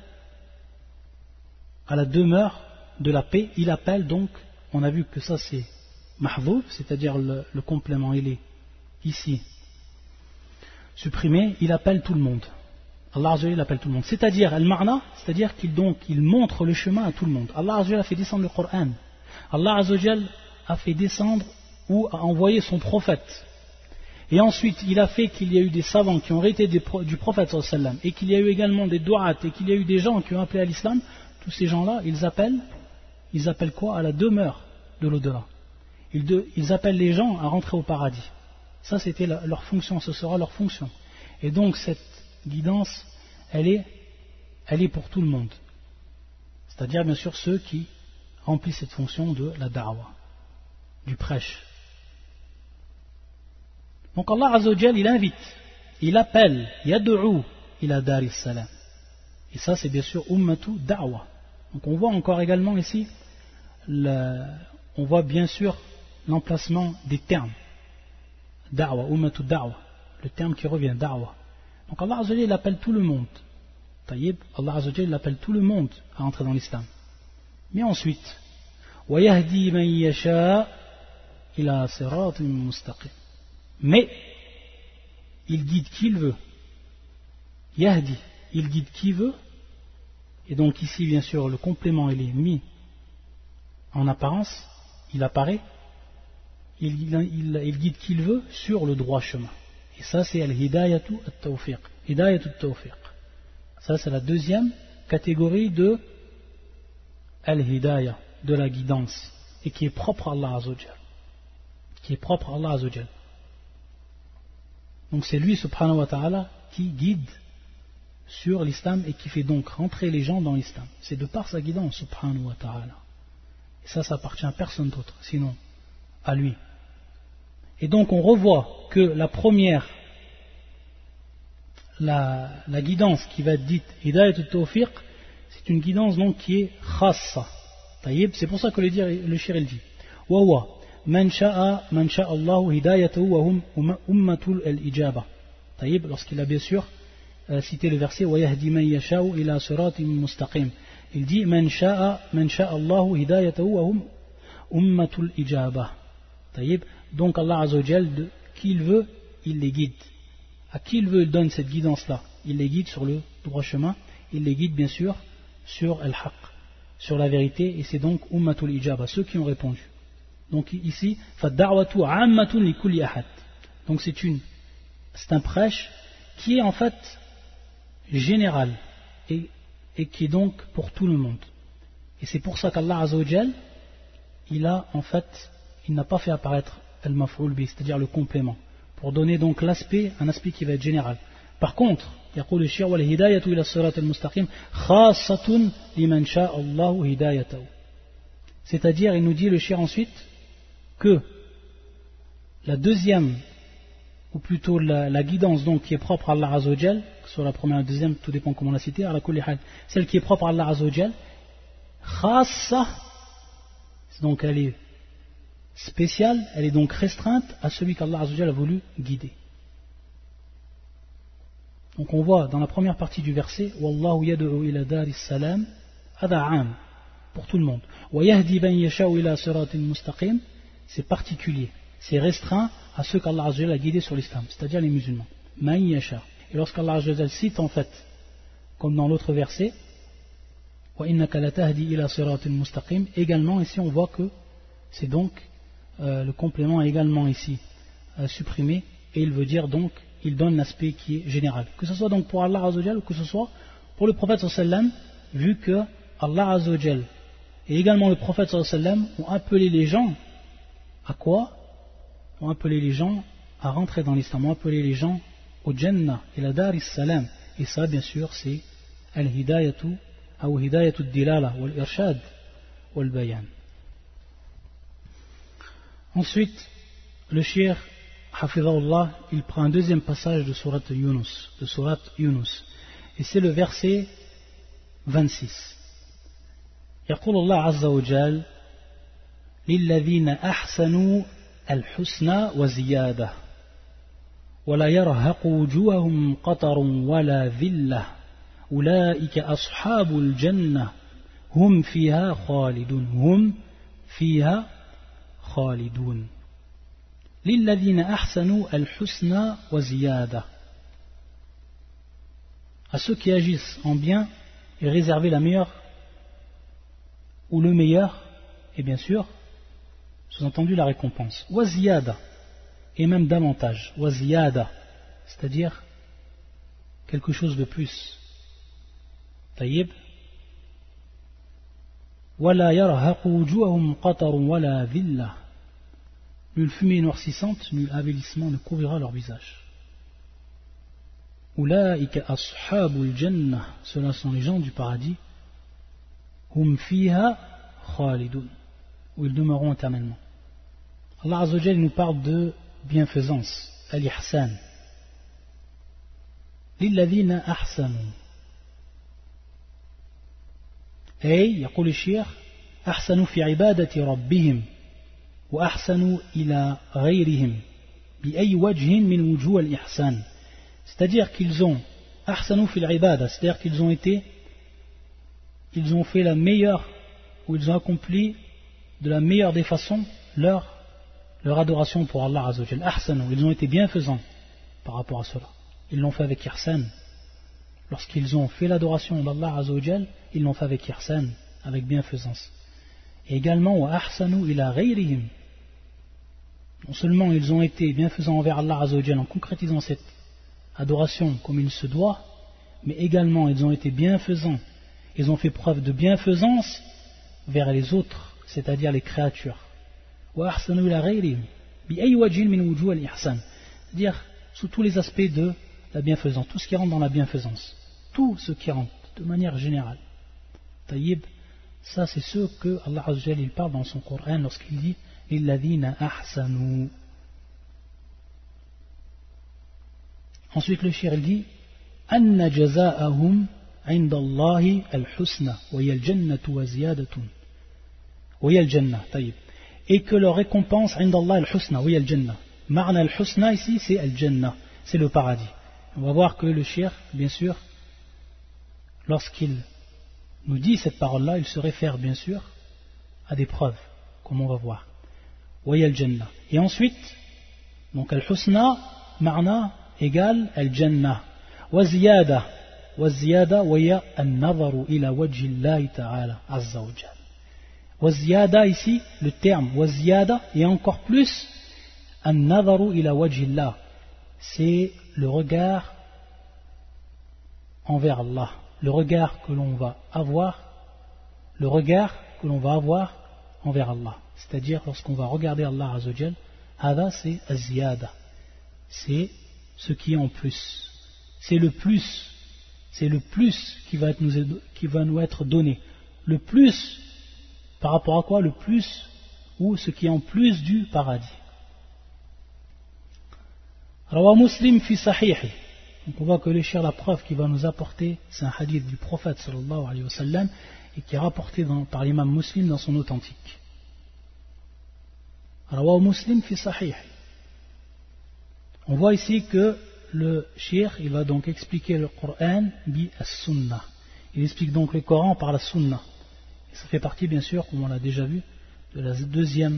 à la demeure de la paix, il appelle donc, on a vu que ça c'est mahvouf, c'est-à-dire le, le complément, il est ici supprimé, il appelle tout le monde. Allah Azza wa Jal appelle tout le monde. C'est-à-dire, al-ma'na, c'est-à-dire qu'il donc, il montre le chemin à tout le monde. Allah Azza wa Jal a fait descendre le Coran. Allah Azza wa Jal a fait descendre ou a envoyé son prophète. Et ensuite, il a fait qu'il y a eu des savants qui ont hérité du prophète sallallahu alayhi wa sallam, et qu'il y a eu également des du'at, et qu'il y a eu des gens qui ont appelé à l'islam. Tous ces gens-là, ils appellent, ils appellent quoi? À la demeure de l'au-delà. Ils, de, ils appellent les gens à rentrer au paradis. Ça, c'était la, leur fonction, ce sera leur fonction. Et donc, cette guidance, elle est, elle est pour tout le monde. C'est-à-dire, bien sûr, ceux qui remplissent cette fonction de la da'wa, du prêche. Donc, Allah Azza wa Jal, il invite, il appelle, yad'u ila daris salam. Et ça, c'est bien sûr ummatu da'wa. Donc, on voit encore également ici, le, on voit bien sûr l'emplacement des termes. Da'wa, ummatu da'wa, le terme qui revient, da'wa. Donc Allah Azza wa Jal, il appelle tout le monde. Taïb, Allah Azza wa Jal, il appelle tout le monde à entrer dans l'islam. Mais ensuite, wa yahdi man yasha ila siratin mustaqim. Mais il guide qui il veut. Yahdi, il guide qui veut. Et donc ici, bien sûr, le complément il est mis en apparence, il apparaît. Il, il, il guide qui il veut sur le droit chemin. Et ça, c'est al-hidayatu at-tawfiq. Hidayatu at-tawfiq. Ça, c'est la deuxième catégorie de al-hidayah, de la guidance, et qui est propre à Allah Azza wa Jal. Qui est propre à Allah Azza wa Jal. Donc c'est lui, subhanahu wa ta'ala, qui guide sur l'islam et qui fait donc rentrer les gens dans l'islam. C'est de par sa guidance, subhanahu wa ta'ala. Et ça, ça appartient à personne d'autre, sinon à lui. Et donc on revoit que la première, la, la guidance qui va être dite Hidayat al-Tawfiq, c'est une guidance donc qui est khassa, طيب, c'est pour ça que le, dire, le shir il dit وهو من شاء من شاء الله هدايته وهم أمة الإجابة. طيب, lorsqu'il a bien sûr euh, cité le verset ويهدي من يشاء إلى صراط مستقيم, il dit من شاء من شاء الله هدايته وهم أمة الإجابة. طيب, donc Allah Azza wa Jal, de qui il veut, il les guide. À qui il veut, il donne cette guidance-là. Il les guide sur le droit chemin. Il les guide bien sûr sur al-haq, sur la vérité, et c'est donc ummatul ijaba, ceux qui ont répondu. Donc ici, fad-da'watu 'ammatun li kulli ahad. Donc c'est une, c'est un prêche qui est en fait général et, et qui est donc pour tout le monde. Et c'est pour ça qu'Allah Azza wa Jal, il a en fait, il n'a pas fait apparaître al-maf'ul bi, c'est-à-dire le complément, pour donner donc l'aspect, un aspect qui va être général. Par contre, يقول الشيخ والهداية إلى الصراط المستقيم خاصة لمن شاء الله هدايته. C'est-à-dire, il nous dit le shir ensuite que la deuxième, ou plutôt la, la guidance donc qui est propre à Allah Azza wa Jal, que ce soit la première ou la deuxième, tout dépend comment on l'a cité, ala kulli hal, celle qui est propre à Allah Azza wa Jal, khassa, donc elle est spéciale, elle est donc restreinte à celui qu'Allah Azza wa Jal a voulu guider. Donc on voit dans la première partie du verset Wallahu yad'u ila daris salam, hada 'am, pour tout le monde. Wa yahdi man yasha'u ila siratin mustaqim, c'est particulier, c'est restreint à ceux qu'Allah Azza wa Jal a guidés sur l'islam, c'est-à-dire les musulmans. Man yasha. Et lorsqu'Allah Azza wa Jal cite en fait, comme dans l'autre verset, Wa innaka latahdi ila siratin mustaqim, également ici on voit que c'est donc euh, le complément est également ici euh, supprimé, et il veut dire donc, il donne l'aspect qui est général. Que ce soit donc pour Allah Azza wa Jal ou que ce soit pour le prophète sallallahu alayhi wa sallam, vu que Allah Azza wa Jal et également le prophète sallallahu alayhi wa sallam ont appelé les gens à quoi? Ont appelé les gens à rentrer dans l'islam, ont appelé les gens au Jannah et la Dar is-Salam. Et ça, bien sûr, c'est al-hidayatu ou hidayatu ad-dilala ou al-irshad ou al-bayan. Ensuite, le shir Hafidhahullah, il prend un deuxième passage de Surat Yunus, de Surat Yunus, et c'est le verset vingt-six. يقول الله عز وجل للذين أحسنوا الحسنى وزيادة ولا يرهق وجوههم قطر ولا ذلة أولئك أصحاب الجنة هم فيها خالدون هم فيها خالدون للذين أحسنوا الحسنى وزيادة. À ceux qui agissent en bien et réserver la meilleure ou le meilleur, et bien sûr, sous-entendu la récompense. Waziyada, et même davantage. Waziyada, c'est-à-dire quelque chose de plus. Taïb. Wala yarhaqu wujuhahum qatarun wala dhillah. Nulle fumée noircissante, nul avélissement ne couvrira leur visage. Ulaika ashabul jannah, ceux-là sont les gens du paradis. Hum fiha khalidun, où ils demeureront éternellement. Allah Azza wa Jal nous parle de bienfaisance, al-ihsan. Lilladhina ahsanu. Ay, يقول الشيخ أحسنوا في عبادة ربهم وأحسنوا إلى غيرهم بأي وجه من وجوه الإحسان. C'est-à-dire qu'ils ont أحسنوا في العبادة, c'est-à-dire qu'ils ont été ils ont fait la meilleure, ou ils ont accompli de la meilleure des façons leur, leur adoration pour Allah Azza wa Jal. Ahsanu, ils ont été bienfaisants par rapport à cela. Ils l'ont fait avec ihsan. Lorsqu'ils ont fait l'adoration d'Allah Azza wa Jal, ils l'ont fait avec ihsan, avec bienfaisance. Et également, wa ahsanu ila ghayrihim. Non seulement ils ont été bienfaisants envers Allah Azza wa Jal en concrétisant cette adoration comme il se doit, mais également ils ont été bienfaisants. Ils ont fait preuve de bienfaisance vers les autres, c'est-à-dire les créatures. C'est-à-dire sous tous les aspects de la bienfaisance, tout ce qui rentre dans la bienfaisance, tout ce qui rentre de manière générale. Taïb, ça c'est ce que Allah Azza wa Jal parle dans son Coran lorsqu'il dit Illadhina ahsanu. Ensuite le shir dit Anna jaza'ahum عند الله الحسنى وهي الجنة وزيادة وهي الجنة طيب et que leur récompense عند الله الحسنى وهي الجنة معنى الحسنى ici c'est الجنة c'est le paradis. On va voir que le cheikh bien sûr lorsqu'il nous dit cette parole là il se réfère bien sûr à des preuves comme on va voir وهي الجنة et ensuite donc الحسنى معنى égale الجنة وزيادة والزيادة وهي النظر إلى وجه الله تعالى عز وجل. والزيادة ici le terme والزيادة et encore plus النظر إلى وجه الله c'est le regard envers Allah, le regard que l'on va avoir, le regard que l'on va avoir envers Allah. C'est-à-dire lorsqu'on va regarder Allah Azza wa Jal, hada c'est az-ziyada, c'est ce qui est en plus, c'est le plus. C'est le plus qui va, être nous, qui va nous être donné. Le plus, par rapport à quoi? Le plus, ou ce qui est en plus du paradis. Rawa Muslim fi sahihi. Donc on voit que le cheikh, la preuve qu'il va nous apporter, c'est un hadith du prophète sallallahu alayhi wa sallam, et qui est rapporté dans, par l'imam Muslim dans son authentique. Rawa Muslim fi sahihi. On voit ici que le cheikh, il va donc expliquer le Coran bi as-sunnah. Il explique donc le Coran par la sunnah. Et ça fait partie, bien sûr, comme on l'a déjà vu, de la deuxième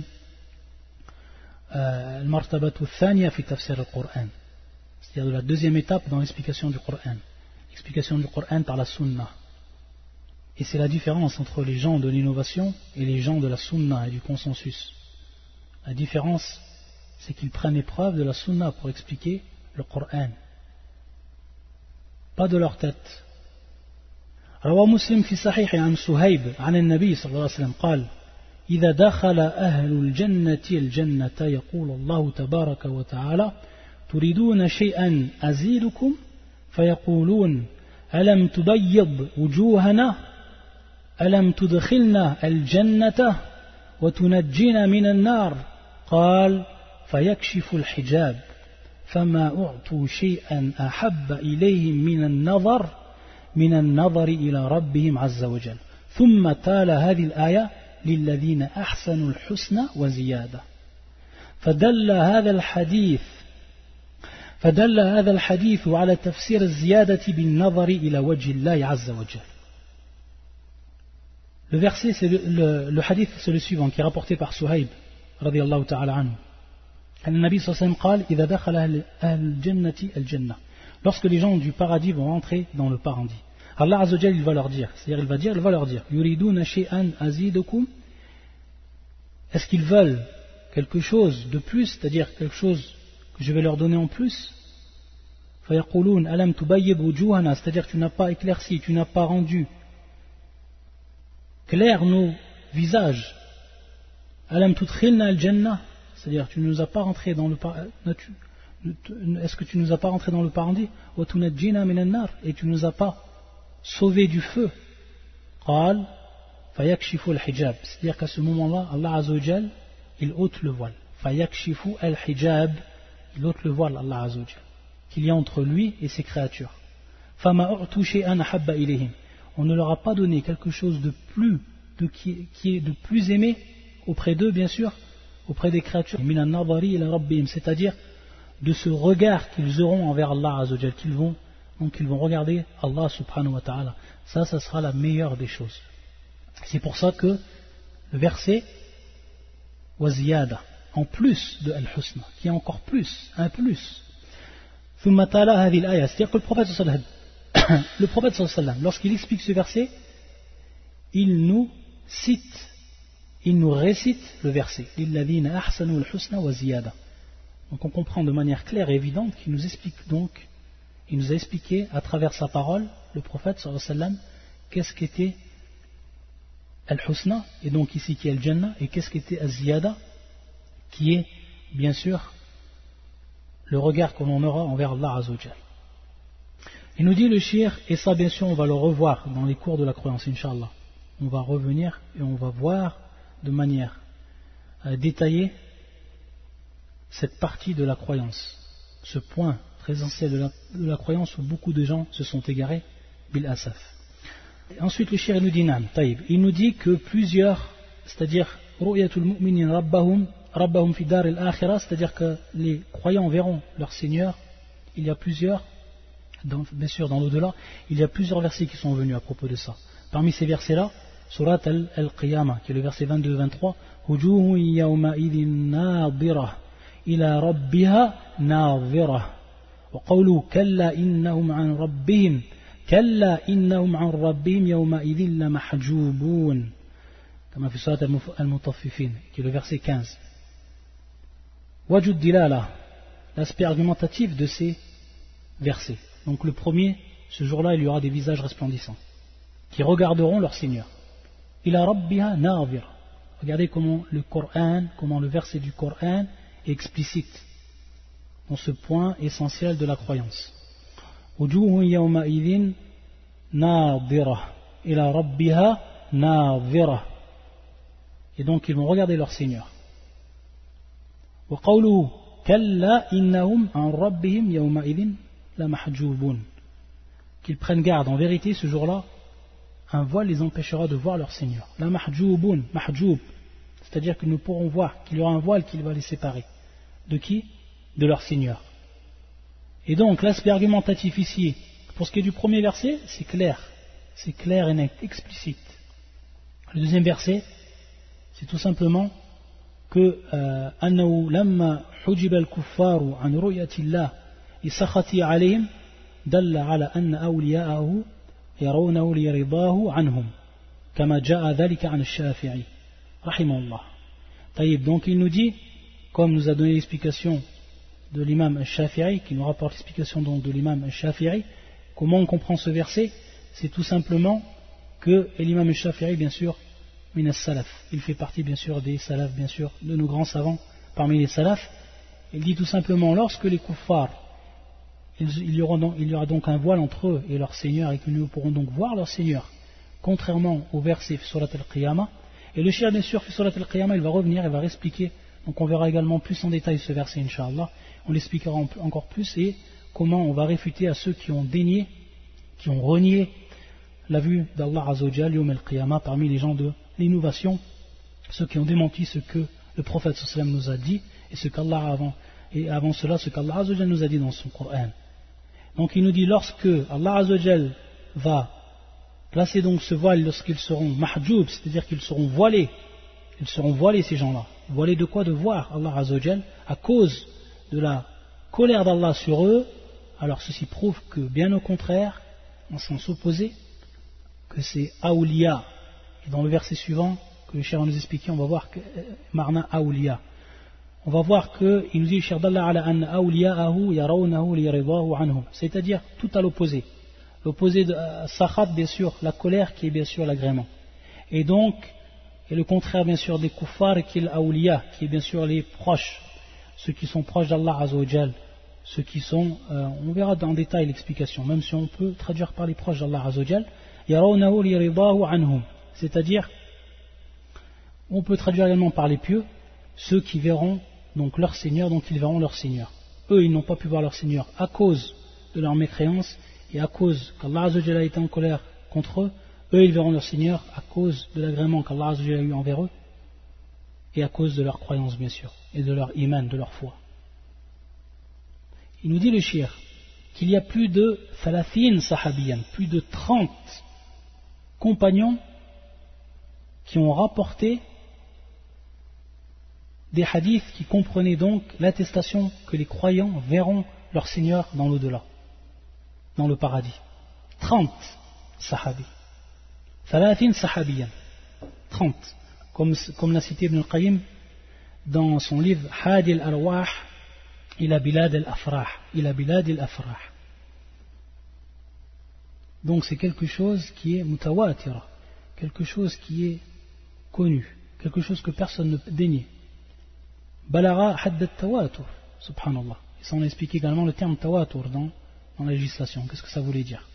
al-martabatu thaniya fi tafsir al-Coran. C'est-à-dire de la deuxième étape dans l'explication du Coran. L'explication du Coran par la sunnah. Et c'est la différence entre les gens de l'innovation et les gens de la sunnah et du consensus. La différence, c'est qu'ils prennent l'épreuve de la sunnah pour expliquer le Coran, pas de leur tête. روى مسلم في صحيح عن سهيب عن النبي صلى الله عليه وسلم قال إذا دخل أهل الجنة الجنة يقول الله تبارك وتعالى تريدون شيئا أزيدكم فيقولون ألم تبيض وجوهنا ألم تدخلنا الجنة وتنجينا من النار قال فيكشف الحجاب فما أعطوا شيئا أحب إليهم من النظر من النظر إلى ربهم عز وجل ثم تال هذه الآية للذين أحسنوا الحسنى وزيادة فدل هذا الحديث فدل هذا الحديث على تفسير الزيادة بالنظر إلى وجه الله عز وجل. Le verset, c'est le, le, le hadith, c'est le suivant, qui est rapporté par Suhaib, radiyallahu ta'ala anhu. النبي صلى الله عليه وسلم قال إذا دخل أهل الجنة الجنة. Lorsque les gens du paradis vont entrer dans le paradis, Allah Azza wa Jal, il va leur dire, c'est-à-dire il va dire, il va leur dire, yuriduna shay'an azidukum. Est-ce qu'ils veulent quelque chose de plus, c'est-à-dire quelque chose que je vais leur donner en plus? Fayaqulun alam tubayyid wujuhana, c'est-à-dire tu n'as pas éclairci, tu n'as pas rendu clair nos visages. Alam tudkhilna al-jannah, c'est-à-dire tu ne nous as pas rentré dans le paradis. Est-ce que tu ne nous as pas rentré dans le paradis? Wa tunajjina min an-nar, et tu ne nous as pas sauvé du feu. Qal fayakshifu al-hijab, c'est-à-dire qu'à ce moment-là, Allah Azza wa Jal, il ôte le voile. Fayakshifu al-hijab, il ôte le voile, Allah Azza wa Jal, qu'il y a entre lui et ses créatures. Fama u'tu shay'an ahabba ilayhim, on ne leur a pas donné quelque chose de plus, de, qui, qui est de plus aimé auprès d'eux, bien sûr, auprès des créatures, minan nadari ila rabbihim, c'est-à-dire de ce regard qu'ils auront envers Allah Azza wa Jal, qu'ils vont, donc ils vont regarder Allah subhanahu wa ta'ala. Ça, ça sera la meilleure des choses. C'est pour ça que le verset waziyada, en plus de al-husna, qui est encore plus, un plus. Thumma tala hadhihi al-aya, c'est-à-dire que le prophète sallallahu alayhi wa sallam, le prophète sallallahu alayhi wa sallam, lorsqu'il explique ce verset, il nous cite, il nous récite le verset lilladhina ahsanu al-husna wa ziyada. Donc on comprend de manière claire et évidente qu'il nous explique donc, il nous a expliqué à travers sa parole, le prophète sallallahu alayhi wa sallam, qu'est-ce qu'était al-husna, et donc ici qui est al-jannah, et qu'est-ce qu'était al-ziyada, qui est bien sûr le regard que l'on aura envers Allah Azza wa Jal. Il nous dit le shir, et ça bien sûr on va le revoir dans les cours de la croyance, Inch'Allah. On va revenir et on va voir de manière euh, détaillée cette partie de la croyance, ce point très essentiel de la, de la croyance où beaucoup de gens se sont égarés, bil asaf. Et ensuite le shir nous dit nam, taïb. Il nous dit que plusieurs c'est-à-dire ru'yatul mu'minin rabbahum rabbahum fi dar al-akhirah, c'est-à-dire que les croyants verront leur Seigneur. Il y a plusieurs, dans, bien sûr dans l'au-delà, il y a plusieurs versets qui sont venus à propos de ça. Parmi ces versets-là, Surat al-Qiyamah, qui est le verset vingt-deux vingt-trois, Wujuhun yawma idhin nadhirah ila rabbiha nadhirah. Wa qawlu kalla innahum an rabbihim kalla innahum an rabbihim yawma idhin la mahjubun. Comme في Surat al-Mutaffifin, qui est le verset quinze. Wajud dilala, l'aspect argumentatif de ces versets. Donc le premier, ce jour-là, il y aura des visages resplendissants qui regarderont leur Seigneur. Ila rabbiha nadhira. Regardez comment le Coran, comment le verset du Coran est explicite dans ce point essentiel de la croyance. Wujuhun yawma idhin nadhira ila rabbiha nadhira. Et donc ils vont regarder leur Seigneur. Wa qawluhu kalla innahum an rabbihim yawma idhin la mahjubun. Qu'ils prennent garde, en vérité ce jour-là, un voile les empêchera de voir leur Seigneur. La mahjubun, mahjoub, c'est-à-dire que nous pourrons voir qu'il y aura un voile qui va les séparer. De qui? De leur Seigneur. Et donc l'aspect argumentatif ici, pour ce qui est du premier verset, c'est clair, c'est clair et net, explicite. Le deuxième verset, c'est tout simplement que annahu lamma hujiba al-kuffaru an ru'yatillah li sakhati alayhim dalla ala anna awliya'ahu yarawnahu li ridahu anhum kama ja'a dhalika an ash-Shafi'i rahimahullah. Taïb, donc il nous dit, comme nous a donné l'explication de l'imam al-Shafi'i, qui nous rapporte l'explication donc de l'imam al-Shafi'i, comment on comprend ce verset? C'est tout simplement que l'imam al-Shafi'i, bien sûr, min as-salaf, il fait partie bien sûr des salaf, bien sûr, de nos grands savants parmi les salaf. Il dit tout simplement, lorsque les kuffars, il y aura donc, il y aura donc un voile entre eux et leur Seigneur, et que nous pourrons donc voir leur Seigneur, contrairement au verset Surat al-Qiyamah. Et le shir, bien sûr, Surat al-Qiyamah, il va revenir, il va expliquer. Donc on verra également plus en détail ce verset, Inch'Allah. On l'expliquera encore plus et comment on va réfuter à ceux qui ont dénié, qui ont renié la vue d'Allah Azzawajal, Yawm al-Qiyamah, parmi les gens de l'innovation, ceux qui ont démenti ce que le prophète sallam nous a dit et ce qu'Allah avant, et avant cela ce qu'Allah Azzawajal nous a dit dans son Coran. Donc il nous dit, lorsque Allah Azzawajal va placer donc ce voile, lorsqu'ils seront mahjoub, c'est-à-dire qu'ils seront voilés, ils seront voilés ces gens-là. Voilés de quoi? De voir Allah Azzawajal à cause de la colère d'Allah sur eux. Alors ceci prouve que bien au contraire, en sens opposé, que c'est Awliya. Et dans le verset suivant que le Cheikh va nous expliquer, on va voir que Marna Awliya. On va voir qu'il nous dit c'est-à-dire tout à l'opposé. L'opposé de Sakhat, bien sûr, la colère qui est bien sûr l'agrément. Et donc, et le contraire bien sûr des kuffars qui est l'awliya, qui est bien sûr les proches, ceux qui sont proches d'Allah Azzawajal, ceux qui sont, euh, on verra dans détail l'explication, même si on peut traduire par les proches d'Allah Azzawajal, yarawnahu li ridahu anhum, c'est-à-dire, on peut traduire également par les pieux, ceux qui verront donc leur Seigneur, donc ils verront leur Seigneur. Eux, ils n'ont pas pu voir leur Seigneur à cause de leur mécréance et à cause qu'Allah Azzawajal a été en colère contre eux. Eux, ils verront leur Seigneur à cause de l'agrément qu'Allah Azzawajal a eu envers eux et à cause de leur croyance, bien sûr, et de leur iman, de leur foi. Il nous dit le shir qu'il y a plus de thalathin sahabiyan, plus de trente compagnons qui ont rapporté des hadiths qui comprenaient donc l'attestation que les croyants verront leur Seigneur dans l'au-delà, dans le paradis. trente sahabis. Thalathin sahabiyan. trente. Comme, comme l'a cité Ibn al-Qayyim dans son livre Hadi al-Arwah ila Bilad al-Afrah. Ila Bilad al-Afrah. Donc c'est quelque chose qui est mutawatira, quelque chose qui est connu, quelque chose que personne ne peut dénier. Balara hadd al-tawatur, subhanallah. Et ça on explique également le terme tawatur dans, dans la législation. Qu'est-ce que ça voulait dire?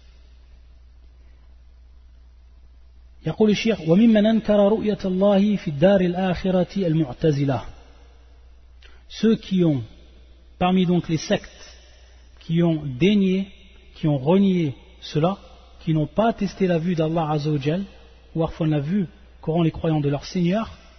يقول الشيخ وممن أنكر رؤية الله في الدار الآخرة المعتزلة. Ceux qui ont, parmi donc les sectes, qui ont dénié, qui ont renié cela, qui n'ont pas attesté la vue d'Allah Azzawajal, ou parfois la vue qu'auront les croyants de leur Seigneur,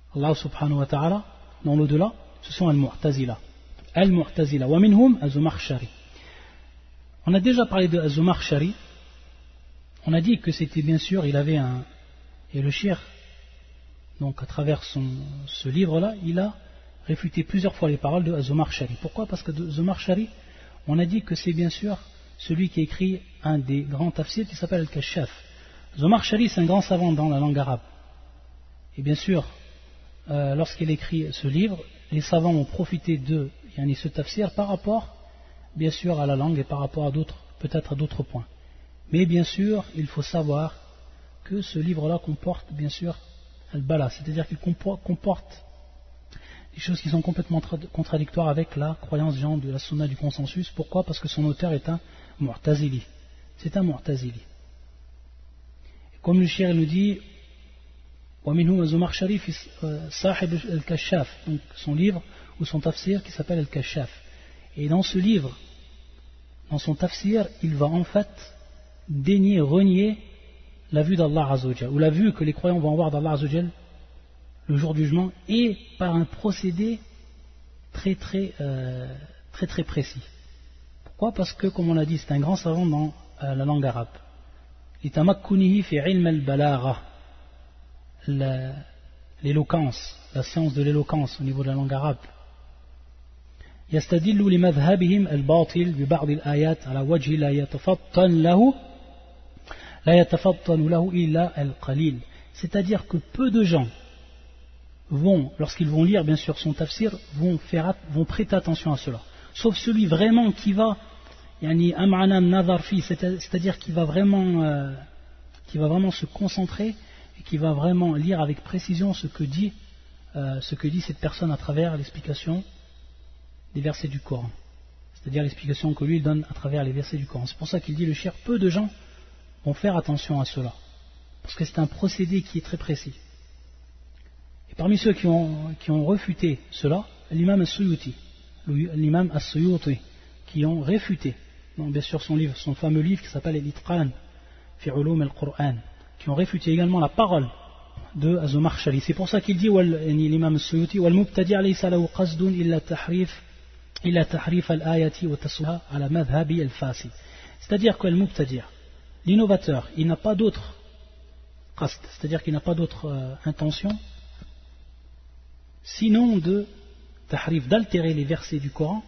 Allah subhanahu wa ta'ala, dans l'au-delà, ce sont Al-Mu'tazila. Al-Mu'tazila. Wa minhum Az-Zamakhshari. On a déjà parlé de Az-Zamakhshari. On a dit que c'était bien sûr, il avait un. Et le shir, donc à travers son, ce livre-là, il a réfuté plusieurs fois les paroles de Az-Zamakhshari. Pourquoi? Parce que Az-Zamakhshari, on a dit que c'est bien sûr celui qui a écrit un des grands tafsirs qui s'appelle Al-Kashaf. Az-Zamakhshari, c'est un grand savant dans la langue arabe. Et bien sûr, euh, lorsqu'il écrit ce livre, les savants ont profité de yani, ce tafsir par rapport, bien sûr, à la langue et par rapport à d'autres, peut-être à d'autres points. Mais bien sûr, il faut savoir que ce livre-là comporte, bien sûr, al-bala, c'est-à-dire qu'il comporte des choses qui sont complètement contradictoires avec la croyance des gens de la sunna du consensus. Pourquoi? Parce que son auteur est un mu'tazili. C'est un mu'tazili. Comme le shir nous dit, وَمِنْهُ Az-Zamakhshari fi sahib al-Kashaf, donc son livre ou son tafsir qui s'appelle al-Kashaf. Et dans ce livre, dans son tafsir, il va en fait dénier, renier la vue d'Allah Azzawajal, ou la vue que les croyants vont avoir d'Allah Azzawajal le jour du jugement, et par un procédé très très euh, très très précis. Pourquoi? Parce que, comme on l'a dit, c'est un grand savant dans euh, la langue arabe. لتمكنه في علم البلاغة, l'éloquence, la science de l'éloquence au niveau de la langue arabe. يستدل لمذهبهم الباطل ببعض الآيات على وجه لا يتفطن له لا يتفطن له إلا القليل. C'est-à-dire que peu de gens vont, lorsqu'ils vont lire bien sûr son tafsir, vont, faire, vont prêter attention à cela. Sauf celui vraiment qui va, yani am'ana nazar fi, c'est-à-dire qui va vraiment, euh, qui va vraiment se concentrer et qui va vraiment lire avec précision ce que dit, euh, ce que dit cette personne à travers l'explication des versets du Coran. C'est-à-dire l'explication que lui donne à travers les versets du Coran. C'est pour ça qu'il dit le shir, peu de gens vont faire attention à cela. Parce que c'est un procédé qui est très précis. Et parmi ceux qui ont, qui ont refuté cela, l'imam As-Suyuti, l'imam As-Suyuti, qui ont réfuté, donc bien sûr son livre, son fameux livre qui s'appelle Al-Itqan fi Ulum al-Qur'an, qui ont réfuté également la parole de Az-Zamakhshari. C'est pour ça qu'il dit l'imam As-Suyuti wal mubtadi' laysa lahu qasdun illa tahrif illa tahrif al-ayati wa tasawwuha ala madhhabi al-fasid. C'est-à-dire que al-mubtadi', l'innovateur, il n'a pas d'autre qasd, c'est-à-dire qu'il n'a pas d'autre euh, intention sinon de tahrif, d'altérer les versets du Coran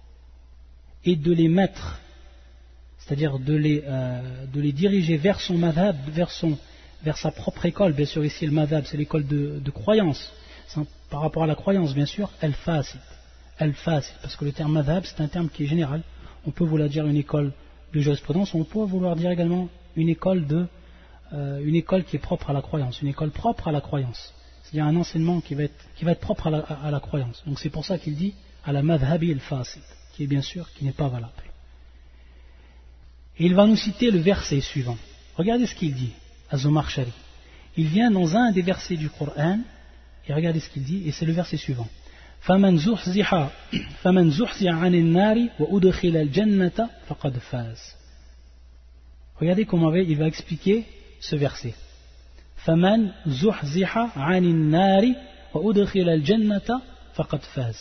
et de les mettre, c'est-à-dire de les, euh, de les diriger vers son madhab, vers, son, vers sa propre école. Bien sûr ici le madhab c'est l'école de, de croyance, par rapport à la croyance bien sûr, al-fasid, al-fasid, parce que le terme madhab c'est un terme qui est général. On peut vouloir dire une école de jurisprudence, on peut vouloir dire également une école, de, euh, une école qui est propre à la croyance, une école propre à la croyance. C'est-à-dire un enseignement qui va être, qui va être propre à la, à la croyance. Donc c'est pour ça qu'il dit à la madhabi al-fasid, qui est bien sûr, qui n'est pas valable. Et il va nous citer le verset suivant. Regardez ce qu'il dit, Az-Zamakhshari. Il vient dans un des versets du Coran, et regardez ce qu'il dit, et c'est le verset suivant. فَمَنْ زُحْزِحَ فَمَنْ زُحْزِحَ عَنِ النَّارِ وَأُدْخِلَ الْجَنَّةَ فَقَدْ فَازَ. Regardez comment il va expliquer ce verset. فَمَنْ زُحْزِحَ عَنِ النَّارِ وَأُدْخِلَ الْجَنَّةَ فَقَدْ فَازَ.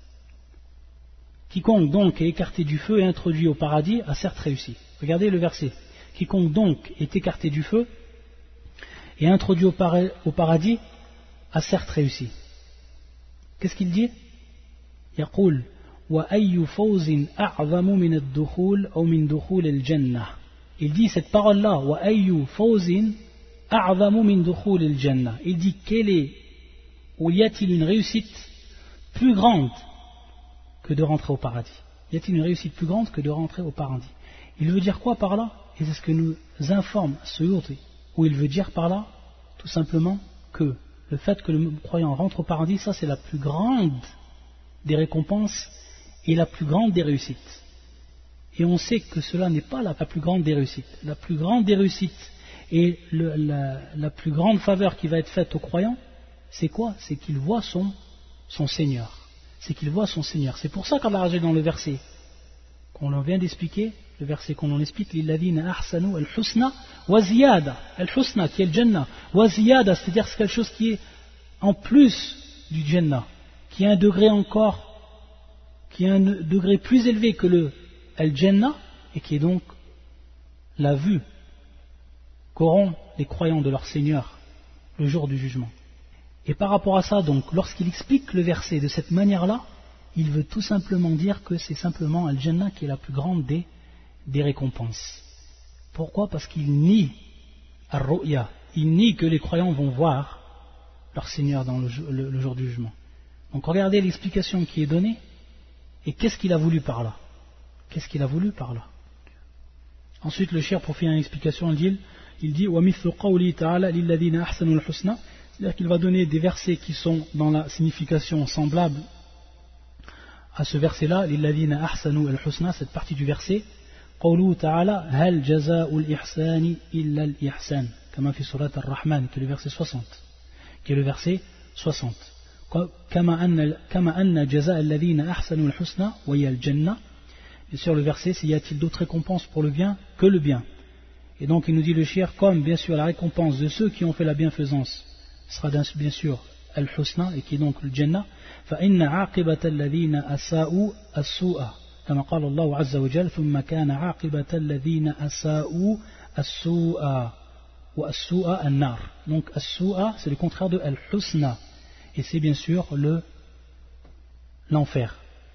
Quiconque donc est écarté du feu et introduit au paradis a certes réussi. Regardez le verset. Quiconque donc est écarté du feu et introduit au, para au paradis a certes réussi. Qu'est-ce qu'il dit? يقول وأي فوز أعظم من الدخول أو من دخول الجنة. Il dit cette parole-là, وأي فوز أعظم من دخول الجنة. Il dit quelle est, ou y a-t-il une réussite plus grande que de rentrer au paradis? Y a-t-il une réussite plus grande que de rentrer au paradis? Il veut dire quoi par là? Et c'est ce que nous informe Suyuti, où il veut dire par là, tout simplement, que le fait que le croyant rentre au paradis, ça c'est la plus grande des récompenses et la plus grande des réussites. Et on sait que cela n'est pas la plus grande des réussites. La plus grande des réussites et le, la, la plus grande faveur qui va être faite au croyant, c'est quoi? C'est qu'il voit son, son Seigneur. C'est qu'il voit son Seigneur. C'est pour ça qu'Allah a dit dans le verset qu'on vient d'expliquer, le verset qu'on en explique, lilladhina ahsanu al-husna wa ziyada, al-husna qui est le jannah, wa ziyada, c'est-à-dire c'est quelque chose qui est en plus du Jannah, qui est un degré encore, qui est un degré plus élevé que le Al-Jannah, et qui est donc la vue qu'auront les croyants de leur Seigneur le jour du jugement. Et par rapport à ça, donc, lorsqu'il explique le verset de cette manière-là, il veut tout simplement dire que c'est simplement Al-Jannah qui est la plus grande des, des récompenses. Pourquoi ? Parce qu'il nie Ar-Ru'ya, il nie que les croyants vont voir leur Seigneur dans le, le, le jour du jugement. Donc regardez l'explication qui est donnée, et qu'est-ce qu'il a voulu par là ? Qu'est-ce qu'il a voulu par là ? Ensuite, le cheikh, pour finir une explication, il dit, il dit وَمِثْلُ قَوْلِهِ تَعَالَى لِلَّذِينَ أَحْسَنُوا الْحُسْنَى, c'est-à-dire qu'il va donner des versets qui sont dans la signification semblable à ce verset-là, لِلَّذِينَ أَحْسَنُوا الْحُسْنَى, cette partie du verset, قَوْلُهُ تَعَالَى هَلْ جَزَاءُ الْإِحْسَانِ إِلَّا الْإِحْسَانِ, comme في سورة الرحمن, qui est le verset soixante, qui est le verset soixante. كما أن كما أن جزاء الذين أحسنوا الحسنى وهي الجنة. Et sur le verset, s'il y a-t-il d'autres récompenses pour le bien que le bien. Et donc il nous dit le cheikh, comme bien sûr la récompense de ceux qui ont fait la bienfaisance sera bien sûr al-husna, et qui est donc le jannah, فإن عاقبة الذين أساءوا السوء كما قال الله عز وجل ثم كان عاقبة الذين أساءوا السوء والسوء النار. Donc السوء c'est le contraire de al-husna, et c'est bien sûr le l'enfer.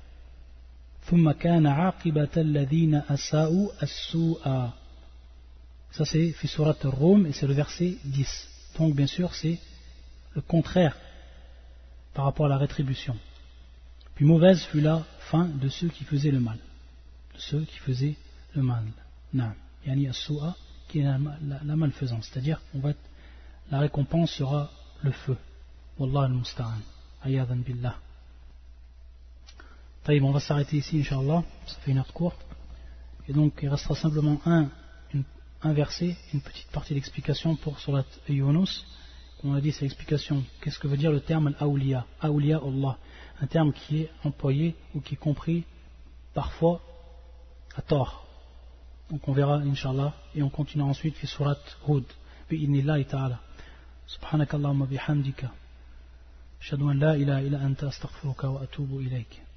ثم كان عاقبة الذين أساءوا السوء. Ça c'est fi surat al-Rum, et c'est le verset dix. Donc bien sûr c'est le contraire par rapport à la rétribution. Puis mauvaise fut la fin de ceux qui faisaient le mal. De ceux qui faisaient le mal. Naam. Yani as-su'a, qui est la, la, la malfaisance. C'est-à-dire on va être, la récompense sera le feu. Wallah al-musta'an. Ayadan billah. Taïb, on va s'arrêter ici, Inch'Allah. Ça fait une heure courte. Et donc il restera simplement un, une, un verset, une petite partie d'explication pour Surat Yunus. On a dit, c'est l'explication. Qu'est-ce que veut dire le terme al-awliya, awliya Allah, un terme qui est employé ou qui est compris parfois à tort. Donc on verra, Inch'Allah, et on continuera ensuite fi surat Hud, bi'idnillahi ta'ala. Subhanakallahumma bihamdika, ashhadu an la ilaha illa anta astaghfiruka wa atubu ilayk.